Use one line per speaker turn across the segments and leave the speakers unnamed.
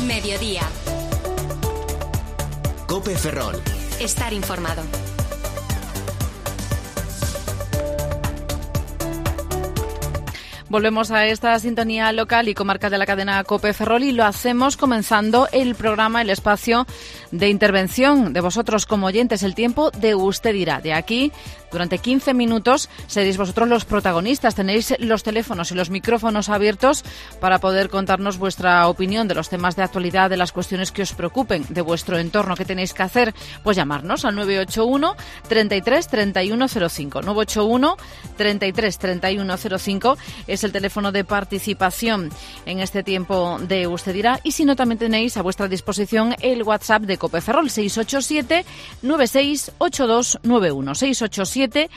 Mediodía.
COPE Ferrol.
Estar informado.
Volvemos a esta sintonía local y comarcal de la cadena COPE Ferrol y lo hacemos comenzando el programa, el espacio de intervención de vosotros como oyentes, el tiempo de Usted dirá. De aquí, durante 15 minutos, seréis vosotros los protagonistas. Tenéis los teléfonos y los micrófonos abiertos para poder contarnos vuestra opinión de los temas de actualidad, de las cuestiones que os preocupen, de vuestro entorno. ¿Qué tenéis que hacer? Pues llamarnos al 981 33 3105. 981 33 3105 es el teléfono de participación en este tiempo de Usted dirá. Y si no, también tenéis a vuestra disposición el WhatsApp de COPE Ferrol, 687 968291. 687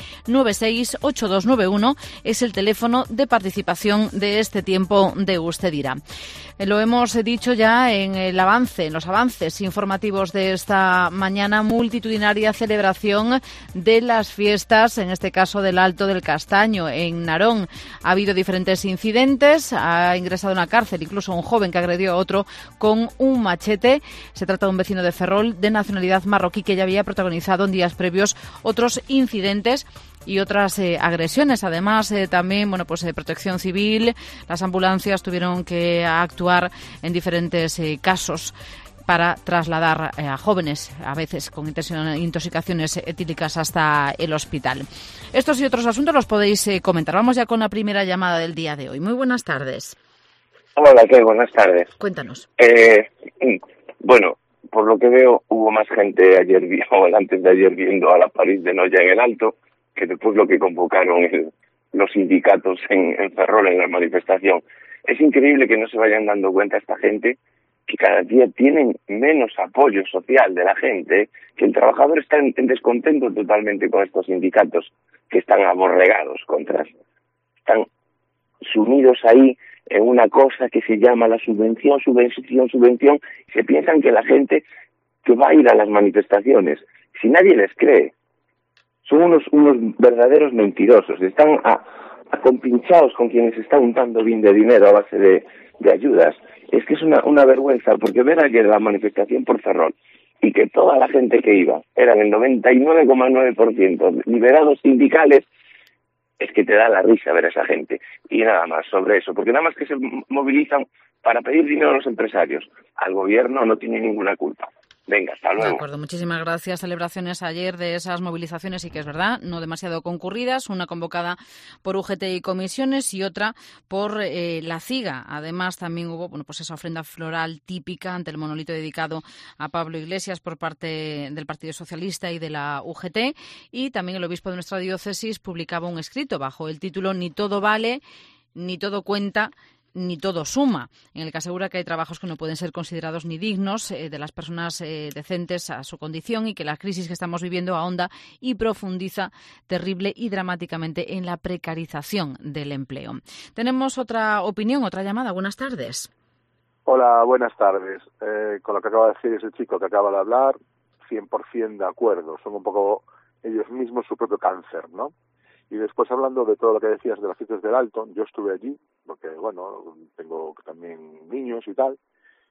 968291 es el teléfono de participación de este tiempo de Usted dirá. Lo hemos dicho ya en los avances informativos de esta mañana, multitudinaria celebración de las fiestas, en este caso del Alto del Castaño, en Narón. Ha habido diferentes incidentes, ha ingresado en la cárcel incluso un joven que agredió a otro con un machete. Se trata de un vecino de Ferrol de nacionalidad marroquí que ya había protagonizado en días previos otros incidentes y otras agresiones. Además, también, Protección Civil, las ambulancias tuvieron que actuar en diferentes casos para trasladar a jóvenes, a veces con intoxicaciones etílicas, hasta el hospital. Estos y otros asuntos los podéis comentar. Vamos ya con la primera llamada del día de hoy. Muy buenas tardes.
Hola, ¿qué? Buenas tardes.
Cuéntanos.
Bueno, por lo que veo, hubo más gente antes de ayer viendo a la París de Noya en el Alto, que después lo que convocaron los sindicatos en Ferrol en la manifestación. Es increíble que no se vayan dando cuenta esta gente que cada día tienen menos apoyo social de la gente, que el trabajador está en descontento totalmente con estos sindicatos que están aborregados están sumidos ahí en una cosa que se llama la subvención, y se piensan que la gente que va a ir a las manifestaciones, si nadie les cree, son unos verdaderos mentirosos, están acompinchados con quienes están untando bien de dinero a base de ayudas. Es que es una vergüenza, porque ver ayer la manifestación por Ferrol y que toda la gente que iba eran el 99,9% liberados sindicales, es que te da la risa ver a esa gente. Y nada más sobre eso, porque nada más que se movilizan para pedir dinero a los empresarios. Al gobierno no tiene ninguna culpa. Venga, hasta luego.
De acuerdo, muchísimas gracias. Celebraciones ayer de esas movilizaciones, y que es verdad, no demasiado concurridas, una convocada por UGT y comisiones y otra por la CIGA. Además, también hubo esa ofrenda floral típica ante el monolito dedicado a Pablo Iglesias por parte del Partido Socialista y de la UGT, y también el obispo de nuestra diócesis publicaba un escrito bajo el título "Ni todo vale, ni todo cuenta, ni todo suma", en el que asegura que hay trabajos que no pueden ser considerados ni dignos de las personas decentes a su condición, y que la crisis que estamos viviendo ahonda y profundiza terrible y dramáticamente en la precarización del empleo. Tenemos otra opinión, otra llamada. Buenas tardes.
Hola, buenas tardes. Con lo que acaba de decir ese chico que acaba de hablar, 100% de acuerdo. Son un poco ellos mismos su propio cáncer, ¿no? Y después, hablando de todo lo que decías de las fiestas del Alto, yo estuve allí, porque, tengo también niños y tal,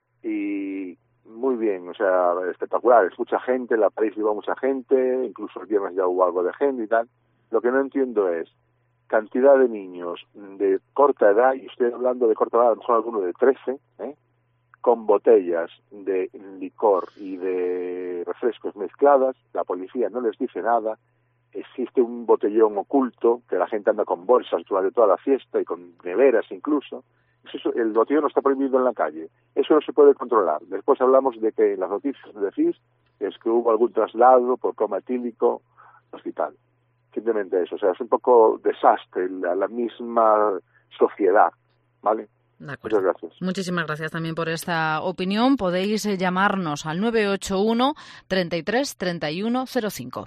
y muy bien, espectacular. Es mucha gente, en la París iba mucha gente, incluso el viernes ya hubo algo de gente y tal. Lo que no entiendo es cantidad de niños de corta edad, y estoy hablando de corta edad, a lo mejor alguno de 13, con botellas de licor y de refrescos mezcladas. La policía no les dice nada. Existe un botellón oculto, que la gente anda con bolsas durante toda la fiesta y con neveras incluso. Eso, el botellón no está prohibido en la calle. Eso no se puede controlar. Después hablamos de que en las noticias decís es que hubo algún traslado por coma etílico al hospital. Simplemente eso. Es un poco desastre la misma sociedad, ¿vale?
De acuerdo.
Muchas gracias.
Muchísimas gracias también por esta opinión. Podéis llamarnos al 981 33 31 05.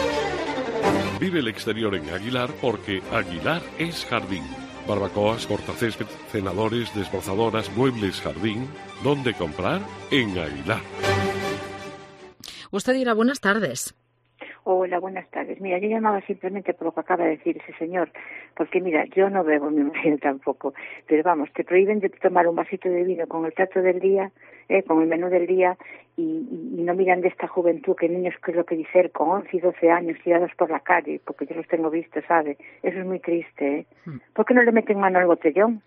Vive el exterior en Aguilar, porque Aguilar es jardín. Barbacoas, cortacésped, cenadores, desbrozadoras, muebles, jardín. ¿Dónde comprar? En Aguilar.
Usted dirá, buenas tardes.
Hola, buenas tardes. Mira, yo llamaba simplemente por lo que acaba de decir ese señor, porque mira, yo no bebo, mi marido tampoco, pero vamos, te prohíben de tomar un vasito de vino con el plato del día, con el menú del día, y no miran de esta juventud, que niños, que es lo que dicen, con 11 y 12 años tirados por la calle, porque yo los tengo vistos, ¿sabe? Eso es muy triste, ¿eh? ¿Por qué no le meten mano al botellón?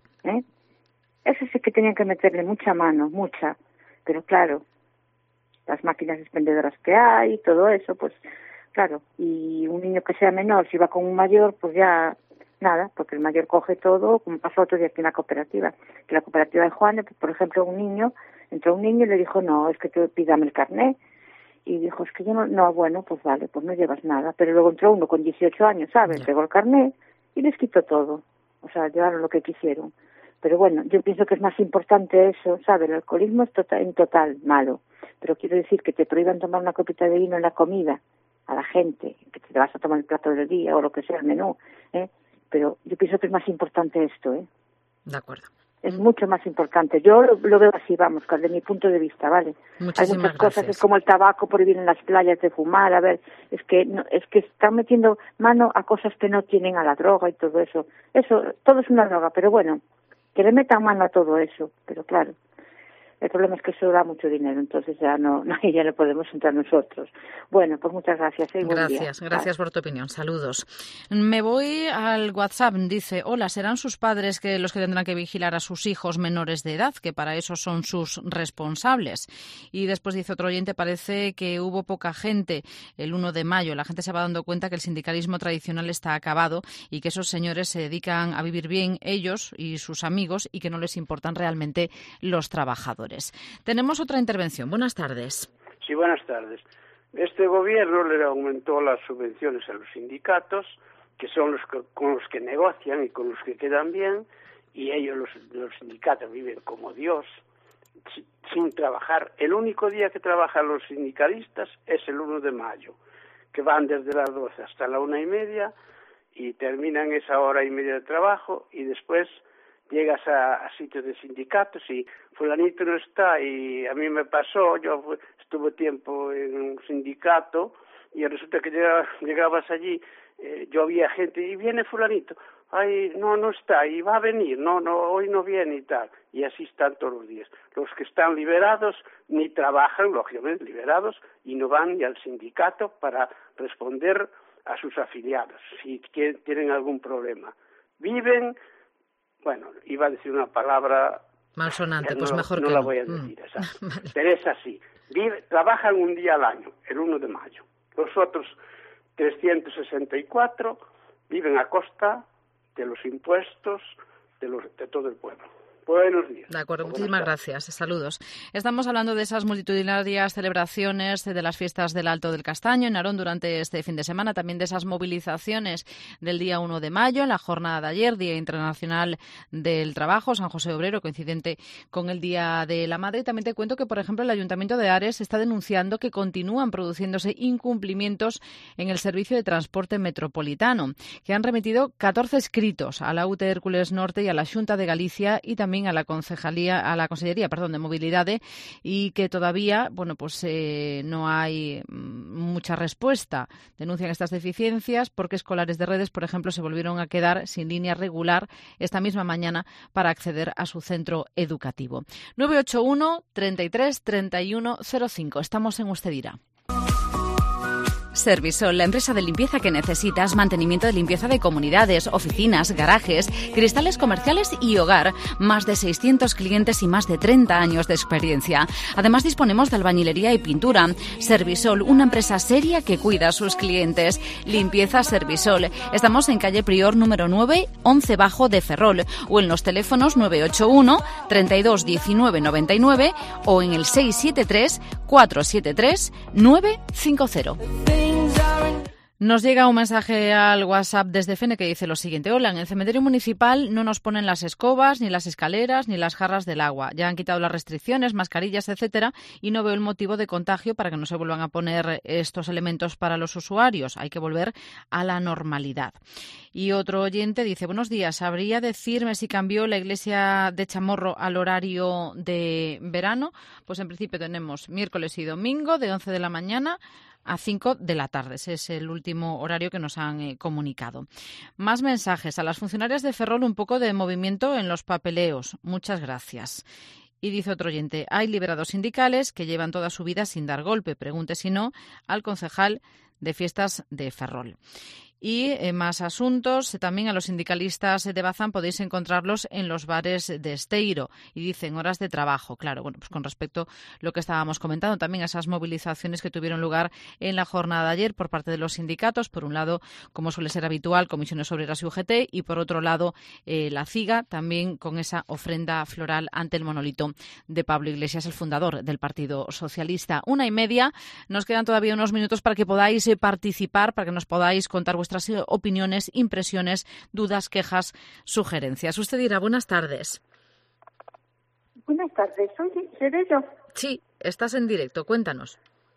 Eso sí que tenían que meterle mucha mano, mucha, pero claro, las máquinas expendedoras que hay, todo eso, pues claro, y un niño que sea menor, si va con un mayor, pues ya nada, porque el mayor coge todo, como pasó otro día aquí en la cooperativa, que la cooperativa de Juan, por ejemplo, entró un niño y le dijo, no, es que pídame el carné, y dijo, es que yo no, bueno, pues vale, pues no llevas nada, pero luego entró uno con 18 años, ¿sabes?, pegó el carné y les quitó todo, o sea, llevaron lo que quisieron, pero bueno, yo pienso que es más importante eso, ¿sabes?, el alcoholismo es en total malo, pero quiero decir que te prohíban tomar una copita de vino en la comida a la gente, que te vas a tomar el plato del día o lo que sea, el menú, pero yo pienso que es más importante esto,
De acuerdo.
Es mucho más importante. Yo lo veo así, vamos, desde mi punto de vista, ¿vale?
Muchísimas
Hay muchas cosas,
gracias.
es como el tabaco, prohibir en las playas de fumar, a ver, es que están metiendo mano a cosas que no tienen, a la droga y todo eso. Eso, todo es una droga, pero bueno, que le metan mano a todo eso, pero claro. El problema es que eso da mucho dinero, entonces ya no podemos entrar nosotros. Bueno, pues muchas gracias.
Gracias por tu opinión. Saludos. Me voy al WhatsApp. Dice, hola, serán sus padres los que tendrán que vigilar a sus hijos menores de edad, que para eso son sus responsables. Y después dice otro oyente, parece que hubo poca gente el 1 de mayo. La gente se va dando cuenta que el sindicalismo tradicional está acabado y que esos señores se dedican a vivir bien ellos y sus amigos y que no les importan realmente los trabajadores. Tenemos otra intervención. Buenas tardes.
Sí, buenas tardes. Este gobierno le aumentó las subvenciones a los sindicatos, que son con los que negocian y con los que quedan bien, y ellos, los sindicatos, viven como Dios, sin trabajar. El único día que trabajan los sindicalistas es el 1 de mayo, que van desde las 12 hasta la 1:30 y terminan esa hora y media de trabajo, y después llegas a sitios de sindicatos y fulanito no está, y a mí me pasó, yo estuve tiempo en un sindicato y resulta que llegabas allí, yo había gente, y viene fulanito, ay, no está, y va a venir, no, hoy no viene y tal, y así están todos los días. Los que están liberados ni trabajan, lógicamente liberados, y no van ni al sindicato para responder a sus afiliados, si tienen algún problema. Viven. Bueno, iba a decir una palabra
malsonante, pues mejor
no
que
la
no.
voy a decir,
Vale.
Pero es así. Trabajan un día al año, el 1 de mayo. Los otros 364 viven a costa de los impuestos de todo el pueblo. Buenos días.
De acuerdo, muchísimas gracias. Saludos. Estamos hablando de esas multitudinarias celebraciones de las fiestas del Alto del Castaño en Narón durante este fin de semana, también de esas movilizaciones del día 1 de mayo, en la jornada de ayer, Día Internacional del Trabajo, San José Obrero, coincidente con el Día de la Madre. Y también te cuento que, por ejemplo, el Ayuntamiento de Ares está denunciando que continúan produciéndose incumplimientos en el servicio de transporte metropolitano, que han remitido 14 escritos a la UT Hércules Norte y a la Xunta de Galicia y también a la Consellería de Movilidade, y que todavía, no hay mucha respuesta. Denuncian estas deficiencias porque escolares de Redes, por ejemplo, se volvieron a quedar sin línea regular esta misma mañana para acceder a su centro educativo. 981 33 31 05. Estamos en Usted Dirá.
Servisol, la empresa de limpieza que necesitas, mantenimiento de limpieza de comunidades, oficinas, garajes, cristales comerciales y hogar. Más de 600 clientes y más de 30 años de experiencia. Además, disponemos de albañilería y pintura. Servisol, una empresa seria que cuida a sus clientes. Limpieza Servisol. Estamos en calle Prior número 9, 11 bajo de Ferrol, o en los teléfonos 981 32 19 99 o en el 673 473 950.
Nos llega un mensaje al WhatsApp desde Fene que dice lo siguiente. Hola, en el cementerio municipal no nos ponen las escobas, ni las escaleras, ni las jarras del agua. Ya han quitado las restricciones, mascarillas, etcétera, y no veo el motivo de contagio para que no se vuelvan a poner estos elementos para los usuarios. Hay que volver a la normalidad. Y otro oyente dice, buenos días, ¿sabría decirme si cambió la iglesia de Chamorro al horario de verano? Pues en principio tenemos miércoles y domingo de 11 de la mañana a 5 de la tarde. Ese es el último horario que nos han comunicado. Más mensajes. A las funcionarias de Ferrol un poco de movimiento en los papeleos. Muchas gracias. Y dice otro oyente, hay liberados sindicales que llevan toda su vida sin dar golpe. Pregunte si no al concejal de fiestas de Ferrol. Y más asuntos, también a los sindicalistas de Bazán podéis encontrarlos en los bares de Esteiro. Y dicen horas de trabajo, claro, bueno, pues con respecto a lo que estábamos comentando, también a esas movilizaciones que tuvieron lugar en la jornada de ayer por parte de los sindicatos. Por un lado, como suele ser habitual, Comisiones Obreras y UGT, y por otro lado, la CIGA, también con esa ofrenda floral ante el monolito de Pablo Iglesias, el fundador del Partido Socialista. 1:30, nos quedan todavía unos minutos para que podáis participar, para que nos podáis contar vuestras opiniones, impresiones, dudas, quejas, sugerencias. Usted dirá, buenas tardes.
Buenas tardes, ¿seré yo?
Sí, estás en directo, cuéntanos.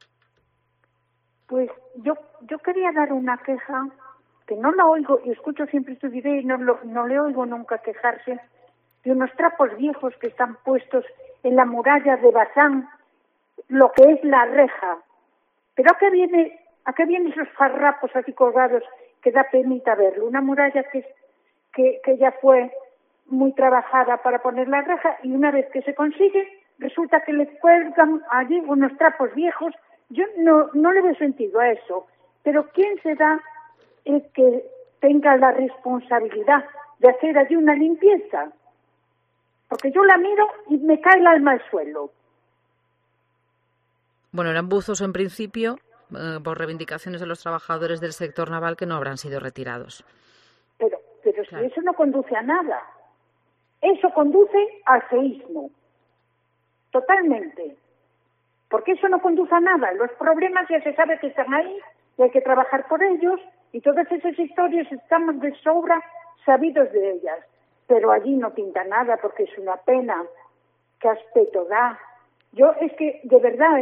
Pues yo quería dar una queja, que no la oigo, y escucho siempre su video y no le oigo nunca quejarse, de unos trapos viejos que están puestos en la muralla de Bazán, lo que es la reja. Pero ¿a qué vienen esos farrapos así colgados que da penita verlo? Una muralla que ya fue muy trabajada para poner la reja, y una vez que se consigue, resulta que le cuelgan allí unos trapos viejos. Yo no le veo sentido a eso. Pero ¿quién será el que tenga la responsabilidad de hacer allí una limpieza? Porque yo la miro y me cae el alma al suelo.
Bueno, eran buzos en principio, por reivindicaciones de los trabajadores del sector naval que no habrán sido retirados.
Pero
claro,
si eso no conduce a nada. Eso conduce al feísmo. Totalmente. Porque eso no conduce a nada. Los problemas ya se sabe que están ahí y hay que trabajar por ellos, y todas esas historias estamos de sobra sabidos de ellas. Pero allí no pinta nada porque es una pena. ¿Qué aspecto da? Yo es que, de verdad,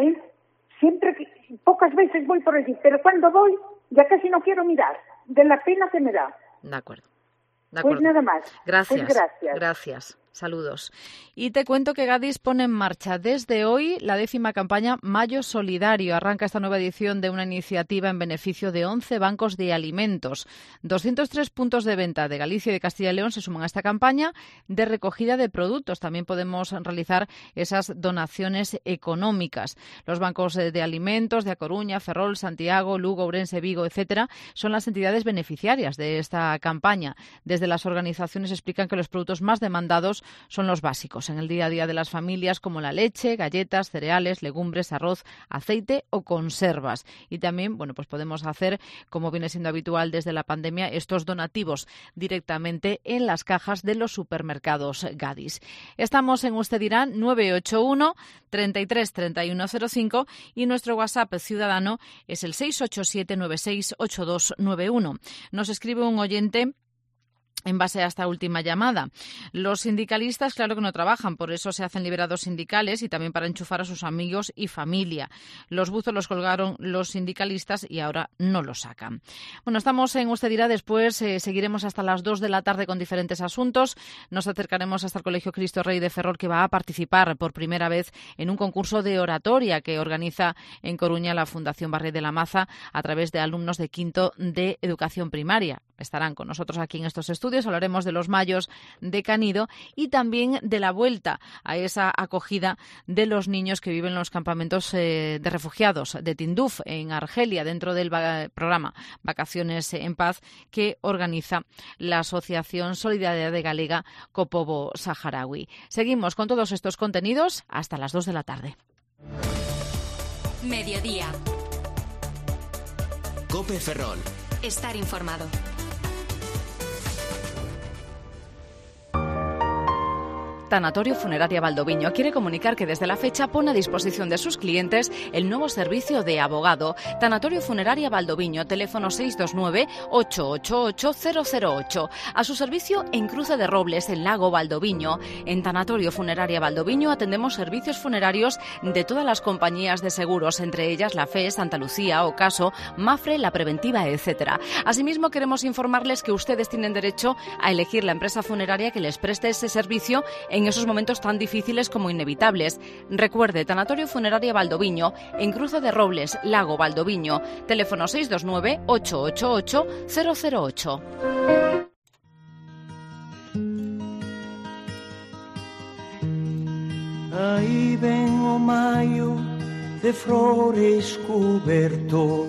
pocas veces voy por allí, pero cuando voy ya casi no quiero mirar, de la pena que me da.
De acuerdo.
Pues nada más.
Gracias.
Pues
gracias. Saludos. Y te cuento que Gadis pone en marcha desde hoy la 10ª campaña Mayo Solidario. Arranca esta nueva edición de una iniciativa en beneficio de 11 bancos de alimentos. 203 puntos de venta de Galicia y de Castilla y León se suman a esta campaña de recogida de productos. También podemos realizar esas donaciones económicas. Los bancos de alimentos de A Coruña, Ferrol, Santiago, Lugo, Ourense, Vigo, etcétera, son las entidades beneficiarias de esta campaña. Desde las organizaciones explican que los productos más demandados son los básicos en el día a día de las familias, como la leche, galletas, cereales, legumbres, arroz, aceite o conservas. Y también, bueno, pues podemos hacer, como viene siendo habitual desde la pandemia, estos donativos directamente en las cajas de los supermercados Gadis. Estamos en Usted Dirá 981 33 3105 y nuestro WhatsApp ciudadano es el 687 96 8291. Nos escribe un oyente en base a esta última llamada. Los sindicalistas, claro que no trabajan, por eso se hacen liberados sindicales y también para enchufar a sus amigos y familia. Los buzos los colgaron los sindicalistas y ahora no los sacan. Bueno, estamos en Usted Dirá, después seguiremos hasta las 2 de la tarde con diferentes asuntos. Nos acercaremos hasta el Colegio Cristo Rey de Ferrol, que va a participar por primera vez en un concurso de oratoria que organiza en Coruña la Fundación Barret de la Maza a través de alumnos de quinto de educación primaria. Estarán con nosotros aquí en estos estudios. Hablaremos de los mayos de Canido y también de la vuelta a esa acogida de los niños que viven en los campamentos de refugiados de Tinduf, en Argelia, dentro del programa Vacaciones en Paz que organiza la Asociación Solidaridad Galega Copobo Saharaui. Seguimos con todos estos contenidos hasta las 2 de la tarde.
Mediodía.
COPE Ferrol.
Estar informado.
Tanatorio Funeraria Valdoviño quiere comunicar que desde la fecha pone a disposición de sus clientes el nuevo servicio de abogado. Tanatorio Funeraria Valdoviño, teléfono 629-888-008. A su servicio en Cruce de Robles, en Lago Valdoviño. En Tanatorio Funeraria Valdoviño atendemos servicios funerarios de todas las compañías de seguros, entre ellas la FE, Santa Lucía, Ocaso, Mafre, La Preventiva, etc. Asimismo, queremos informarles que ustedes tienen derecho a elegir la empresa funeraria que les preste ese servicio en en esos momentos tan difíciles como inevitables. Recuerde, Tanatorio Funeraria Valdoviño, en Cruce de Robles, Lago Valdoviño, teléfono 629 888 008.
Aí ven o maio de flores cuberto,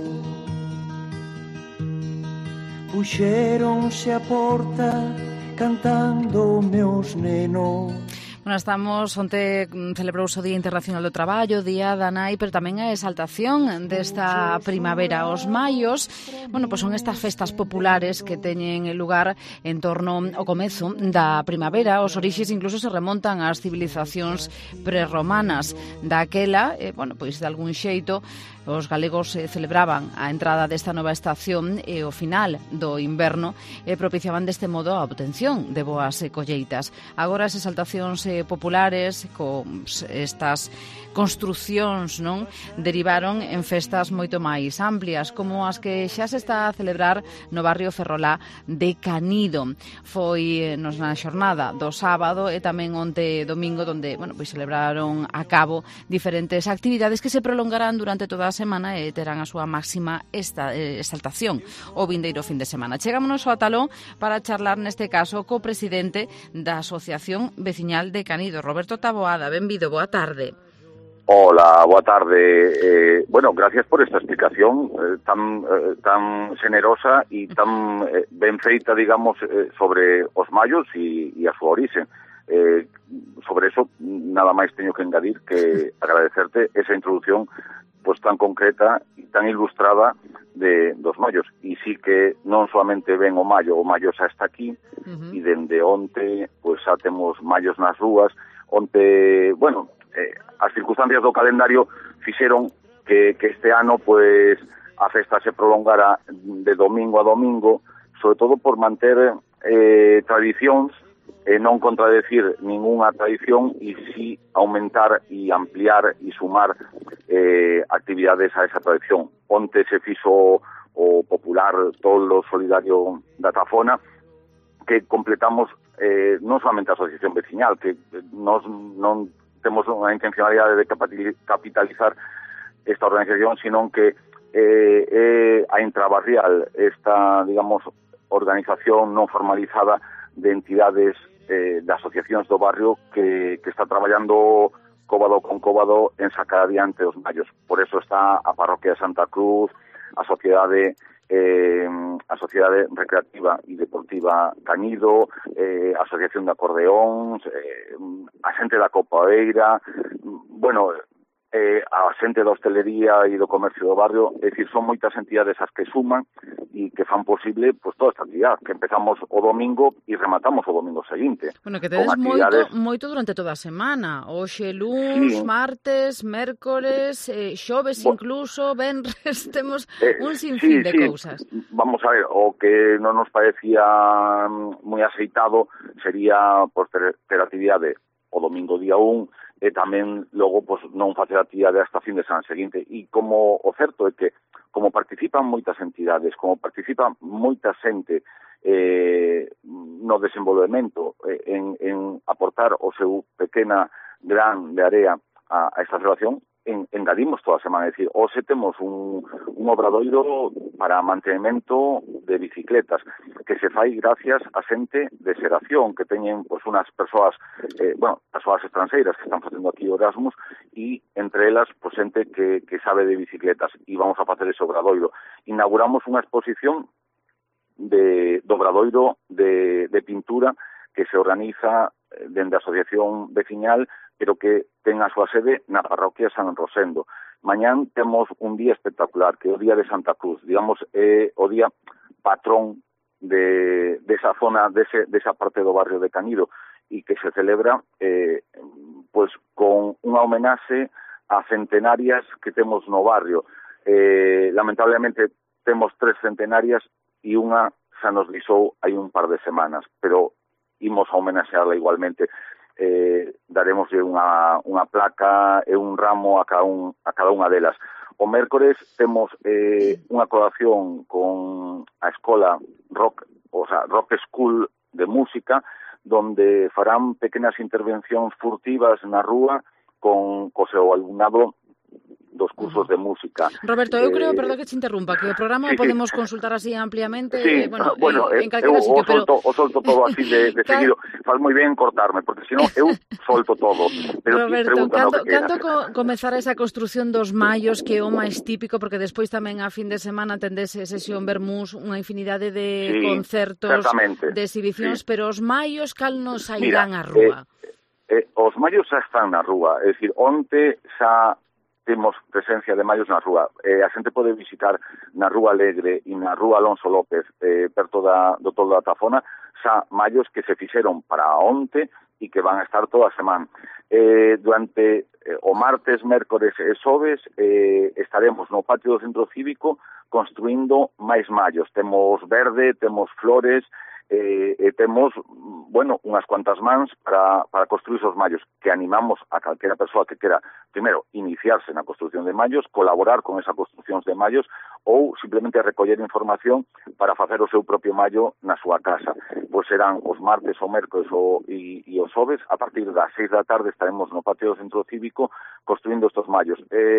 puxéronse a porta cantando meus nenos.
Bueno, estamos onte celebrouse o Día Internacional do Traballo, Día da Nai, pero tamén a exaltación desta primavera. Os maios, bueno, pois son estas festas populares que teñen lugar en torno ao comezo da primavera. Os orixes incluso se remontan ás civilizacións prerromanas. Daquela, bueno, pois de algún xeito, os galegos celebraban a entrada desta nova estación e o final do inverno e propiciaban deste modo a obtención de boas colleitas. Agora as exaltacións populares con estas construcións, non, derivaron en festas moito máis amplias, como as que xa se está a celebrar no barrio Ferrolá de Canido. Foi na xornada do sábado e tamén onte domingo, onde, bueno, pois celebraron a cabo diferentes actividades que se prolongarán durante toda a semana e terán a súa máxima exaltación o vindeiro fin de semana. Chegámonos ao Ataló para charlar neste caso co presidente da Asociación Veciñal de Canido, Roberto Taboada. Benvido, boa tarde.
Hola, boa tarde. Bueno, gracias por esta explicación tan generosa y tan ben feita, digamos, sobre os maios e a súa orixe. Sobre eso, nada máis teño que engadir que agradecerte esa introducción pues tan concreta e tan ilustrada dos maios. E sí que non solamente ven o maio xa está aquí, e dende onte, pues xa temos maios nas rúas, onte, bueno, as circunstancias do calendario fixeron que este ano pues a festa se prolongara de domingo a domingo, sobre todo por manter tradicións e non contradecir ningunha tradición e si aumentar e ampliar e sumar actividades a esa tradición. Onte se fixo o popular tolo solidario da Tafona, que completamos non solamente a asociación veciñal, que non temos unha intencionalidade de capitalizar esta organización, sino que a intrabarrial, esta, digamos, organización non formalizada de entidades de asociacións do barrio que está traballando cóbado con cóbado en sacar adiante os maios. Por eso está a Parroquia de Santa Cruz, a Sociedade Recreativa e Deportiva Canido, a Asociación de Acordeóns, a xente da Copaeira, bueno, a xente da hostelería e do comercio do barrio. É dicir, son moitas entidades as que suman e que fan posible pues, toda esta actividade, que empezamos o domingo e rematamos o domingo seguinte.
Bueno, que tedes moito durante toda a semana. Hoxe, luns, martes, mércores, xoves incluso, venres, temos un sinfín de cousas.
Vamos a ver, o que non nos parecía moi aceitado sería pues, ter actividade o domingo día 1, e tamén logo pues, non facer actividade hasta fin de semana seguinte. E como o certo é que como participan moitas entidades, como participa moita xente no desenvolvemento, en aportar o seu pequena gran de area a esta relación, engadimos toda a semana. É dicir, hoxe temos un obradoiro para mantenimento de bicicletas que se fai gracias a xente de Xeración, que teñen pues, unas persoas, persoas estranxeiras que están facendo aquí Erasmus, e entre elas pues, xente que sabe de bicicletas, e vamos a facer ese obradoiro. Inauguramos unha exposición do obradoiro de pintura que se organiza dende a Asociación Veciñal, pero que ten a súa sede na parroquia San Rosendo. Mañán temos un día espectacular, que é o Día de Santa Cruz. Digamos, é o día patrón desa zona, desa parte do barrio de Canido, e que se celebra pues con unha homenaxe a centenarias que temos no barrio. Lamentablemente temos 3 centenarias e unha xa nos lisou hai un par de semanas, pero imos a homenaxearla igualmente. Daremoslle unha placa e un ramo a cada unha delas. O mércores temos unha colaboración con a escola Rock School de música, donde farán pequenas intervencións furtivas na rúa co seu alumnado dos cursos de música.
Roberto, eu creo, perdón que te interrumpa, que o programa o podemos consultar así ampliamente, en
eu
calquera sitio, pero...
solto todo así de seguido. Faz moi ben cortarme, porque senón eu solto todo. Pero
Roberto, cando comezar esa construción dos mallos, que é o máis típico, porque despois tamén a fin de semana tendese sesión vermús, unha infinidade de concertos, de exhibicións, pero os mallos cal nos sairán á rúa?
Os mallos xa están na rúa, é dicir, onte xa temos presencia de mallos na rúa. A xente pode visitar na Rúa Alegre e na Rúa Alonso López, perto do Tolo da Tafona, xa mallos que se fixeron para onte e que van a estar toda a semana. Durante o martes, mércores e xoves estaremos no patio do Centro Cívico construindo máis mallos. Temos verde, temos flores, e temos, unhas cuantas mans para construir esos mallos, que animamos a calquera persoa que quera, primeiro, iniciarse na construción de mallos, colaborar con esa construción de mallos, ou simplemente recoller información para facer o seu propio mallo na súa casa. Pois serán os martes, o mércores e os xoves, a partir das 6 da tarde estaremos no patio do Centro Cívico construindo estos mallos.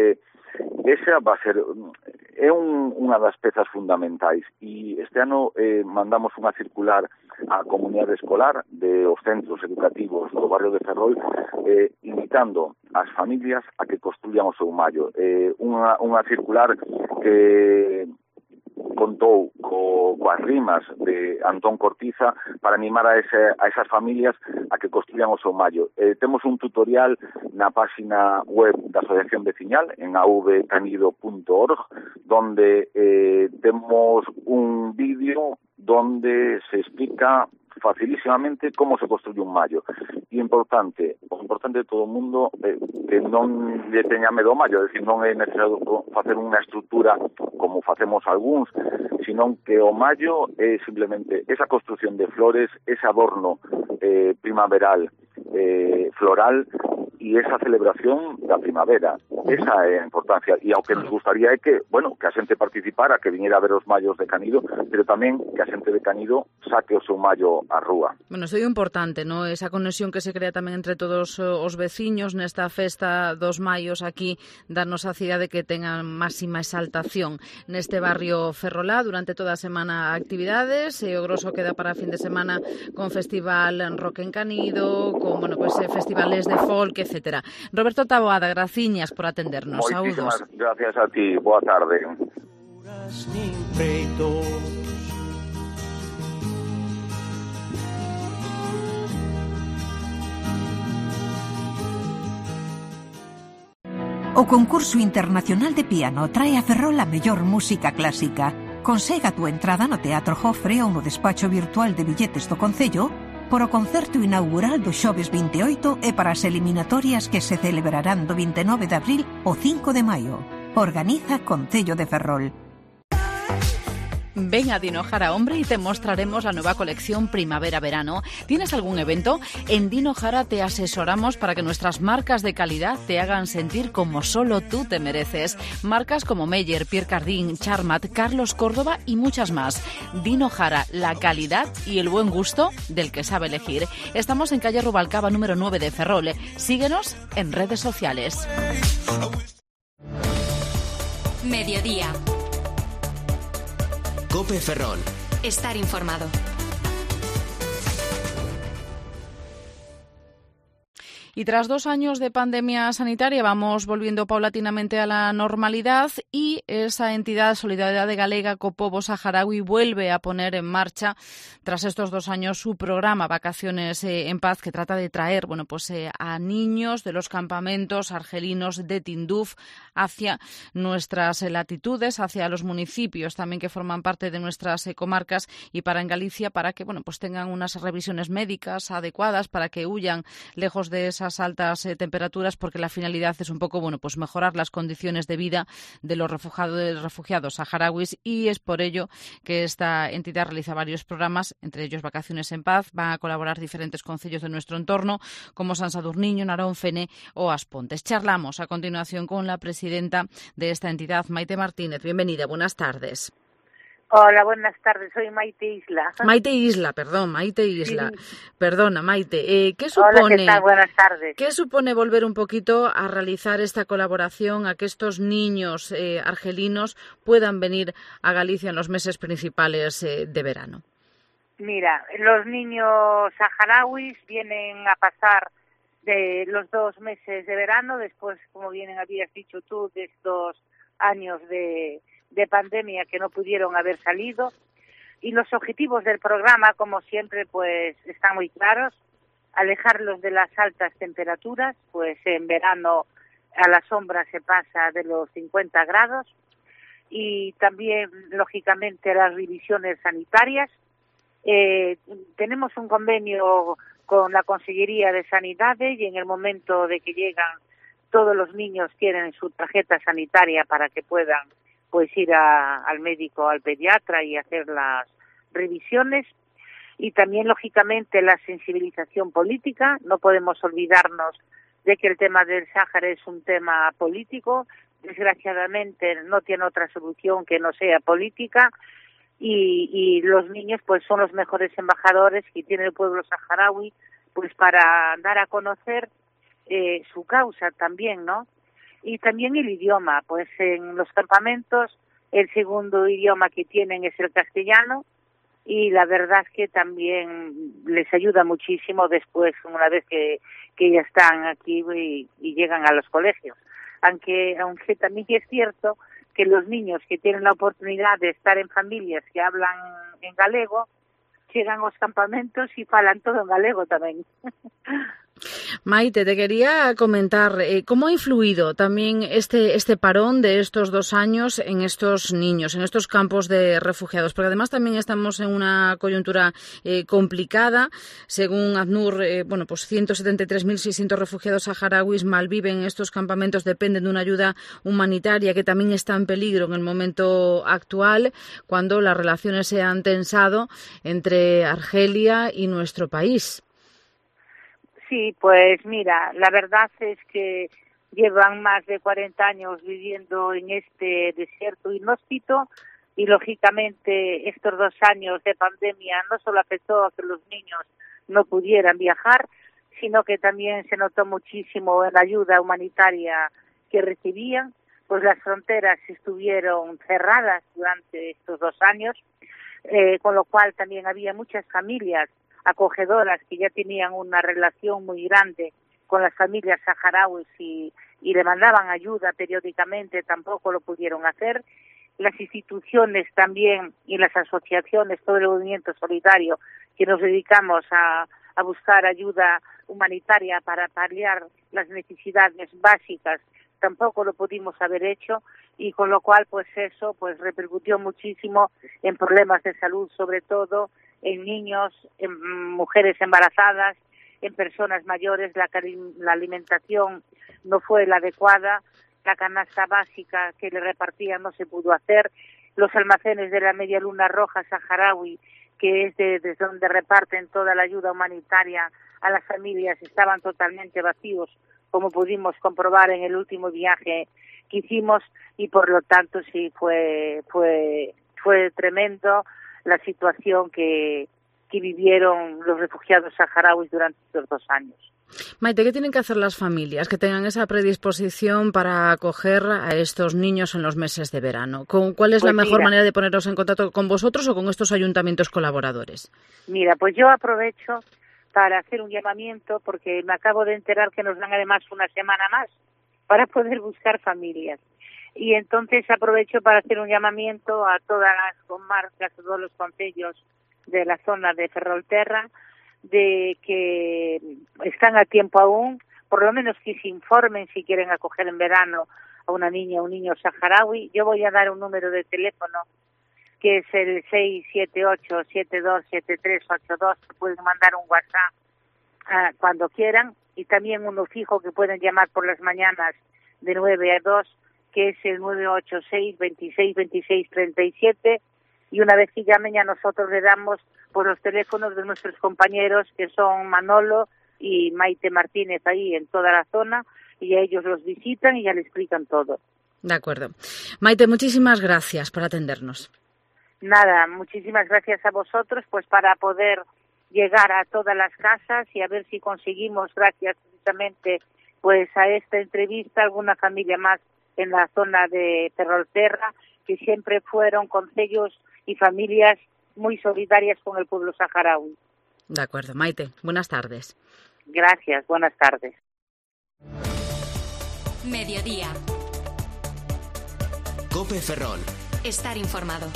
Esa va a ser unha das pezas fundamentais, e este ano mandamos unha circular á comunidade escolar dos centros educativos do barrio de Ferrol, invitando as familias a que construyan o seu mallo. Unha circular que contou coas rimas de Antón Cortiza para animar a esas familias a que construyan o seu mallo. Temos un tutorial na página web da Asociación Veciñal, en avcanido.org, donde temos un vídeo donde se explica facilísimamente como se construye un mallo. E o importante de todo o mundo que non lle teña medo ao mallo, é dicir, non é necesario facer unha estrutura como facemos algúns, sino que o mallo é simplemente esa construción de flores, ese adorno primaveral floral e esa celebración da primavera. Esa é a importancia, e ao que nos gustaría é que a xente participara, que viniera a ver os mallos de Canido, pero tamén que a xente de Canido saque o seu mallo á rúa.
Isto é importante, ¿no? Esa conexión que se crea tamén entre todos os veciños nesta festa dos mallos aquí da nosa cidade, que tengan máxima exaltación neste barrio ferrolá. Durante toda a semana actividades, e o grosso queda para a fin de semana con festival rock en Canido, con festivales de folk, etcétera. Roberto Taboada, graciñas por atendernos.
Moitísimas gracias a ti. Boa tarde.
O concurso internacional de piano trae a Ferrol a mellor música clásica. Consega a túa entrada no Teatro Jofre ou no despacho virtual de billetes do Concello por o concerto inaugural do xoves 28 e para as eliminatorias que se celebrarán do 29 de abril ao 5 de maio. Organiza Concello de Ferrol.
Ven a Dino Jara Hombre y te mostraremos la nueva colección Primavera-Verano. ¿Tienes algún evento? En Dino Jara te asesoramos para que nuestras marcas de calidad te hagan sentir como solo tú te mereces. Marcas como Meyer, Pierre Cardin, Charmat, Carlos Córdoba y muchas más. Dino Jara, la calidad y el buen gusto del que sabe elegir. Estamos en calle Rubalcaba número 9 de Ferrol. Síguenos en redes sociales.
Mediodía.
COPE Ferrol.
Estar informado.
Y tras 2 años de pandemia sanitaria vamos volviendo paulatinamente a la normalidad, y esa entidad Solidaridade Galega co Pobo Saharaui vuelve a poner en marcha tras estos 2 años su programa Vacaciones en Paz, que trata de traer a niños de los campamentos argelinos de Tinduf hacia nuestras latitudes, hacia los municipios también que forman parte de nuestras comarcas, y en Galicia, para que tengan unas revisiones médicas adecuadas, para que huyan lejos de esas altas temperaturas, porque la finalidad es un poco mejorar las condiciones de vida de los refugiados saharauis, y es por ello que esta entidad realiza varios programas, entre ellos Vacaciones en Paz. Van a colaborar diferentes concellos de nuestro entorno, como San Sadurniño, Narón, Fene o As Pontes. Charlamos a continuación con la presidenta de esta entidad, Maite Martínez. Bienvenida, buenas tardes.
Hola, buenas tardes. Soy Maite Isla.
Maite Isla. Sí. Perdona, Maite. ¿Qué
supone? Hola, ¿qué tal? Buenas tardes.
¿Qué supone volver un poquito a realizar esta colaboración, a que estos niños argelinos puedan venir a Galicia en los meses principales de verano?
Mira, los niños saharauis vienen a pasar de los 2 meses de verano, después, como bien habías dicho tú, de estos años de pandemia que no pudieron haber salido, y los objetivos del programa, como siempre, pues están muy claros: alejarlos de las altas temperaturas, pues en verano a la sombra se pasa de los 50 grados, y también, lógicamente, las revisiones sanitarias. Tenemos un convenio con la Consellería de Sanidades, y en el momento de que llegan, todos los niños tienen su tarjeta sanitaria para que puedan pues ir al médico, al pediatra, y hacer las revisiones. Y también, lógicamente, la sensibilización política. No podemos olvidarnos de que el tema del Sáhara es un tema político. Desgraciadamente no tiene otra solución que no sea política, y los niños pues son los mejores embajadores que tiene el pueblo saharaui, pues para dar a conocer su causa también, ¿no? Y también el idioma, pues en los campamentos el segundo idioma que tienen es el castellano, y la verdad es que también les ayuda muchísimo después, una vez que ya están aquí y llegan a los colegios. Aunque también es cierto que los niños que tienen la oportunidad de estar en familias que hablan en galego, llegan aos campamentos y falan todo en galego tamén.
Maite, te quería comentar cómo ha influido también este parón de estos 2 años en estos niños, en estos campos de refugiados, porque además también estamos en una coyuntura complicada. Según ACNUR, pues 173.600 refugiados saharauis malviven en estos campamentos, dependen de una ayuda humanitaria que también está en peligro en el momento actual, cuando las relaciones se han tensado entre Argelia y nuestro país.
Sí, pues mira, la verdad es que llevan más de 40 años viviendo en este desierto inhóspito, y lógicamente estos 2 años de pandemia no solo afectó a que los niños no pudieran viajar, sino que también se notó muchísimo en la ayuda humanitaria que recibían. Pues las fronteras estuvieron cerradas durante estos 2 años, con lo cual también había muchas familias acogedoras que ya tenían una relación muy grande con las familias saharauis y le mandaban ayuda periódicamente. Tampoco lo pudieron hacer. Las instituciones también y las asociaciones, todo el movimiento solidario que nos dedicamos a buscar ayuda humanitaria para paliar las necesidades básicas, tampoco lo pudimos haber hecho, y con lo cual pues eso pues repercutió muchísimo en problemas de salud, sobre todo en niños, en mujeres embarazadas, en personas mayores. La alimentación no fue la adecuada, la canasta básica que le repartían no se pudo hacer, los almacenes de la Media Luna Roja Saharaui, que es desde donde reparten toda la ayuda humanitaria a las familias, estaban totalmente vacíos, como pudimos comprobar en el último viaje que hicimos, y por lo tanto sí fue tremendo la situación que vivieron los refugiados saharauis durante estos 2 años.
Maite, ¿qué tienen que hacer las familias que tengan esa predisposición para acoger a estos niños en los meses de verano? ¿Cuál es la mejor manera de ponernos en contacto con vosotros o con estos ayuntamientos colaboradores?
Mira, pues yo aprovecho para hacer un llamamiento, porque me acabo de enterar que nos dan además una semana más para poder buscar familias. Y entonces aprovecho para hacer un llamamiento a todas las comarcas, a todos los concellos de la zona de Ferrolterra, de que están a tiempo aún, por lo menos que se informen si quieren acoger en verano a una niña o un niño saharaui. Yo voy a dar un número de teléfono que es el 678-727382, que pueden mandar un WhatsApp cuando quieran, y también uno fijo que pueden llamar por las mañanas de 9 a 2, que es el 986-26-26-37, y una vez que llamen ya nosotros le damos por los teléfonos de nuestros compañeros, que son Manolo y Maite Martínez, ahí en toda la zona, y a ellos los visitan y ya les explican todo.
De acuerdo. Maite, muchísimas gracias por atendernos.
nada, muchísimas gracias a vosotros, pues para poder llegar a todas las casas y a ver si conseguimos, gracias precisamente pues a esta entrevista, alguna familia más en la zona de Ferrolterra, que siempre fueron concellos y familias muy solidarias con el pueblo saharaui.
De acuerdo, Maite, buenas tardes.
Gracias, buenas tardes.
Mediodía.
COPE Ferrol.
Estar informado.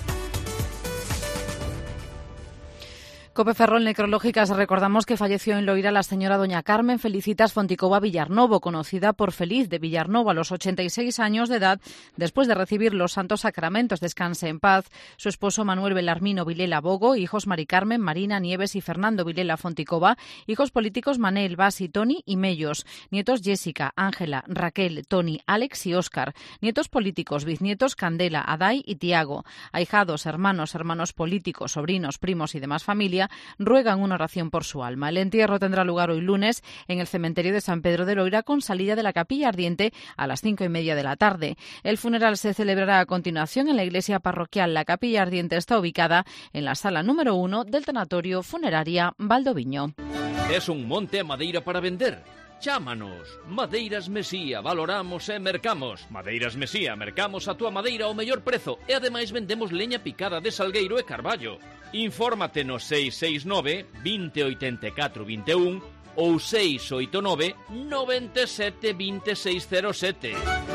COPE Ferrol Necrológicas, recordamos que falleció en Loira la señora doña Carmen Felicitas Fonticova Villarnovo, conocida por Feliz de Villarnovo, a los 86 años de edad, después de recibir los santos sacramentos. Descanse en paz. Su esposo Manuel Belarmino Vilela Bogo, hijos Mari Carmen, Marina Nieves y Fernando Vilela Fonticova, hijos políticos Manel, Basi, Toni y Mellos, nietos Jessica, Ángela, Raquel, Toni, Alex y Óscar, nietos políticos, bisnietos Candela, Adai y Tiago, ahijados, hermanos políticos, sobrinos, primos y demás familia, ruegan una oración por su alma. El entierro tendrá lugar hoy lunes en el cementerio de San Pedro de Loira, con salida de la Capilla Ardiente a las 5:30 de la tarde. El funeral se celebrará a continuación en la iglesia parroquial. La Capilla Ardiente está ubicada en la sala número 1 del tanatorio Funeraria Valdoviño.
Es un monte a madeira para vender? Chámanos. Madeiras Mesía, valoramos e mercamos. Madeiras Mesía, mercamos a túa madeira ao mellor prezo e ademais vendemos leña picada de salgueiro e carballo. Infórmate no 669 2084 21 ou 689 97 2607.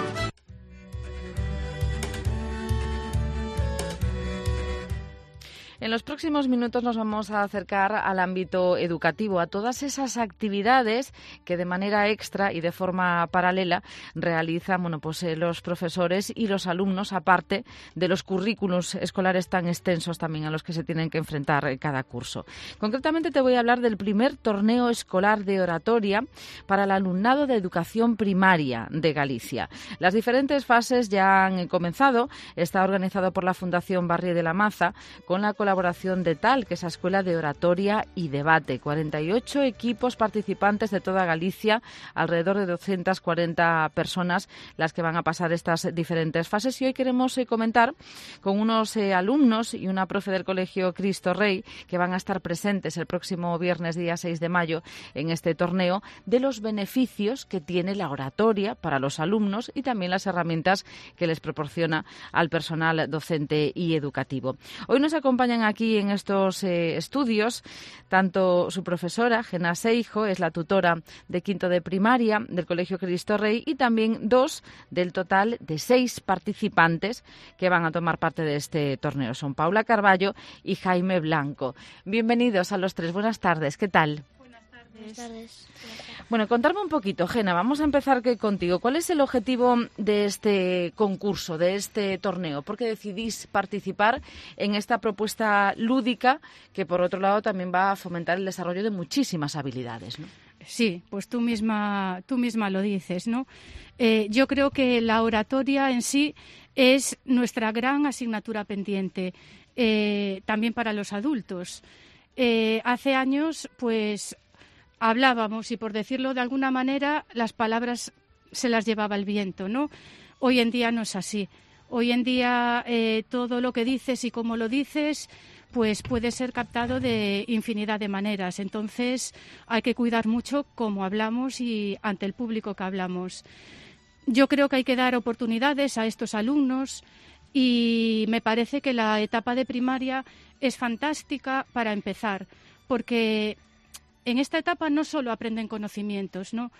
En los próximos minutos nos vamos a acercar al ámbito educativo, a todas esas actividades que de manera extra y de forma paralela realizan los profesores y los alumnos, aparte de los currículos escolares tan extensos también a los que se tienen que enfrentar cada curso. Concretamente te voy a hablar del primer torneo escolar de oratoria para el alumnado de educación primaria de Galicia. Las diferentes fases ya han comenzado. Está organizado por la Fundación Barri de la Maza con la colaboración de TAL, que es la Escuela de Oratoria y Debate. 48 equipos participantes de toda Galicia, alrededor de 240 personas las que van a pasar estas diferentes fases. Y hoy queremos comentar con unos alumnos y una profe del Colegio Cristo Rey que van a estar presentes el próximo viernes, día 6 de mayo, en este torneo, de los beneficios que tiene la oratoria para los alumnos y también las herramientas que les proporciona al personal docente y educativo. Hoy nos acompañan aquí en estos estudios tanto su profesora, Gena Seijo, es la tutora de quinto de primaria del Colegio Cristo Rey, y también dos del total de 6 participantes que van a tomar parte de este torneo. Son Paula Carballo y Jaime Blanco. Bienvenidos a los tres. Buenas tardes. ¿Qué tal?
Buenas tardes.
Bueno, contarme un poquito, Gena, vamos a empezar contigo. ¿Cuál es el objetivo de este concurso, de este torneo? ¿Por qué decidís participar en esta propuesta lúdica que, por otro lado, también va a fomentar el desarrollo de muchísimas habilidades, ¿no?
Sí, pues tú misma lo dices, ¿no? Yo creo que la oratoria en sí es nuestra gran asignatura pendiente, también para los adultos. Hace años, pues hablábamos y, por decirlo de alguna manera, las palabras se las llevaba el viento, ¿no? Hoy en día no es así. Hoy en día todo lo que dices y cómo lo dices pues puede ser captado de infinidad de maneras. Entonces hay que cuidar mucho cómo hablamos y ante el público que hablamos. Yo creo que hay que dar oportunidades a estos alumnos y me parece que la etapa de primaria es fantástica para empezar, porque en esta etapa no solo aprenden conocimientos, ¿no?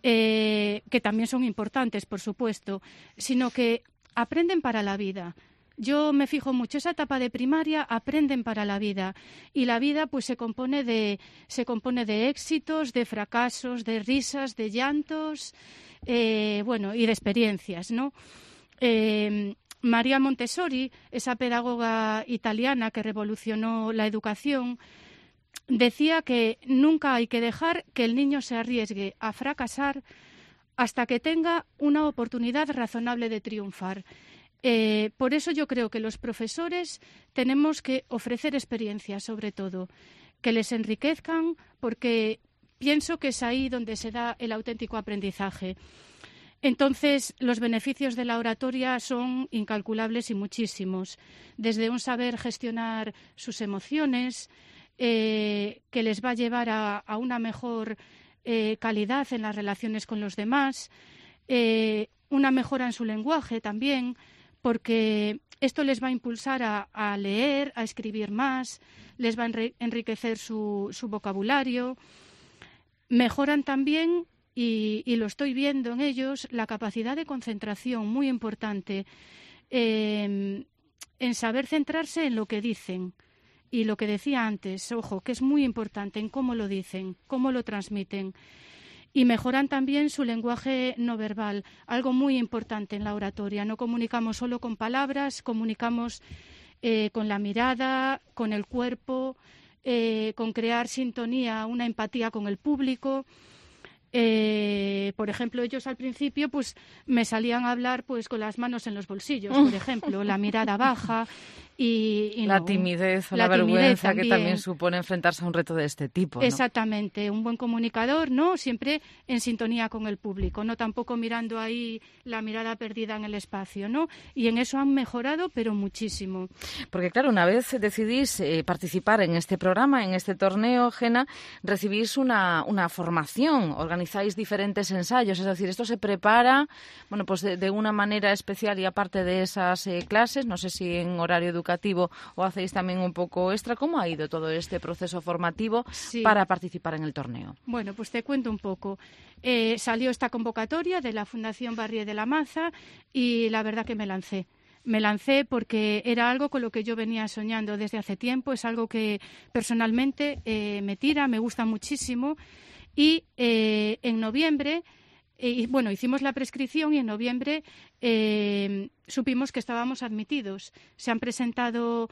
Que también son importantes, por supuesto, sino que aprenden para la vida. Yo me fijo mucho, esa etapa de primaria aprenden para la vida, y la vida pues se compone de éxitos, de fracasos, de risas, de llantos, y de experiencias, ¿no? María Montessori, esa pedagoga italiana que revolucionó la educación, decía que nunca hay que dejar que el niño se arriesgue a fracasar hasta que tenga una oportunidad razonable de triunfar. Por eso yo creo que los profesores tenemos que ofrecer experiencias, sobre todo, que les enriquezcan, porque pienso que es ahí donde se da el auténtico aprendizaje. Entonces, los beneficios de la oratoria son incalculables y muchísimos, desde un saber gestionar sus emociones, que les va a llevar a una mejor calidad en las relaciones con los demás, una mejora en su lenguaje también, porque esto les va a impulsar a leer, a escribir más, les va a enriquecer su vocabulario. Mejoran también, y lo estoy viendo en ellos, la capacidad de concentración, muy importante, en saber centrarse en lo que dicen. Y lo que decía antes, ojo, que es muy importante en cómo lo dicen, cómo lo transmiten. Y mejoran también su lenguaje no verbal, algo muy importante en la oratoria. No comunicamos solo con palabras, comunicamos con la mirada, con el cuerpo, con crear sintonía, una empatía con el público. Por ejemplo, ellos al principio pues me salían a hablar pues con las manos en los bolsillos, por ejemplo, la mirada baja y
la
no,
timidez o la
vergüenza
vergüenza que también supone enfrentarse a un reto de este tipo, ¿no?
Exactamente, un buen comunicador, ¿no? Siempre en sintonía con el público, no tampoco mirando ahí la mirada perdida en el espacio, ¿no? Y en eso han mejorado, pero muchísimo.
Porque claro, una vez decidís participar en este programa, en este torneo, Gena, recibís una formación, organizáis diferentes ensayos, es decir, esto se prepara, bueno, pues de una manera especial y aparte de esas clases, no sé si en horario educativo o hacéis también un poco extra. ¿Cómo ha ido todo este proceso formativo para participar en el torneo?
Bueno, pues te cuento un poco. Salió esta convocatoria de la Fundación Barrié de la Maza y la verdad que me lancé. Me lancé porque era algo con lo que yo venía soñando desde hace tiempo, es algo que personalmente me tira, me gusta muchísimo y en noviembre... hicimos la prescripción y en noviembre supimos que estábamos admitidos. Se han presentado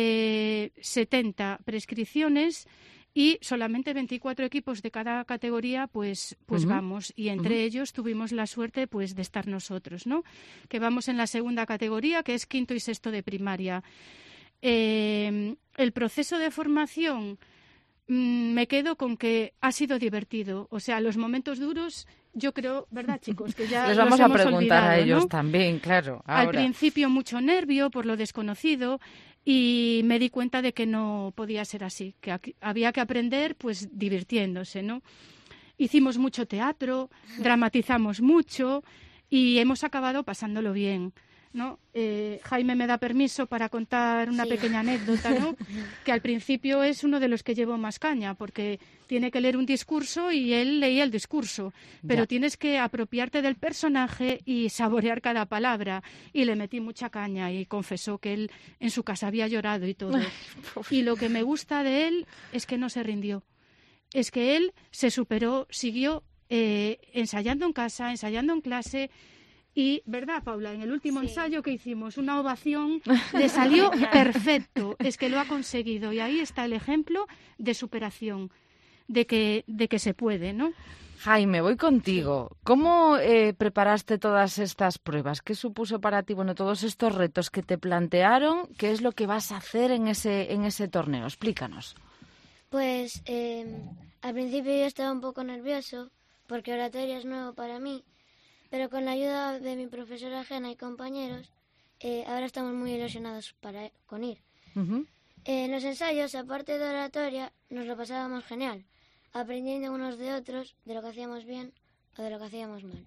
70 prescripciones y solamente 24 equipos de cada categoría pues vamos. Y entre ellos tuvimos la suerte pues de estar nosotros, ¿no? Que vamos en la segunda categoría, que es quinto y sexto de primaria. El proceso de formación me quedo con que ha sido divertido. O sea, los momentos duros... Yo creo, ¿verdad, chicos? Que ya
les vamos a preguntar
olvidado,
a ellos,
¿no?
también, claro. Ahora.
Al principio mucho nervio por lo desconocido y me di cuenta de que no podía ser así, que había que aprender pues divirtiéndose, ¿no? Hicimos mucho teatro, dramatizamos mucho y hemos acabado pasándolo bien, ¿no? Jaime me da permiso para contar una pequeña anécdota, ¿no? Que al principio es uno de los que llevo más caña, porque tiene que leer un discurso y él leía el discurso, pero tienes que apropiarte del personaje y saborear cada palabra. Y le metí mucha caña y confesó que él en su casa había llorado y todo. Y lo que me gusta de él es que no se rindió. Es que él se superó, siguió ensayando en casa, ensayando en clase. Y, ¿verdad, Paula? En el último ensayo que hicimos, una ovación, le salió perfecto. Es que lo ha conseguido. Y ahí está el ejemplo de superación, de que se puede, ¿no?
Jaime, voy contigo. ¿Cómo preparaste todas estas pruebas? ¿Qué supuso para ti, bueno, todos estos retos que te plantearon? ¿Qué es lo que vas a hacer en ese torneo? Explícanos.
Pues al principio yo estaba un poco nervioso porque oratoria es nuevo para mí. Pero con la ayuda de mi profesora Gena y compañeros, ahora estamos muy ilusionados con ir. En los ensayos, aparte de oratoria, nos lo pasábamos genial, aprendiendo unos de otros de lo que hacíamos bien o de lo que hacíamos mal.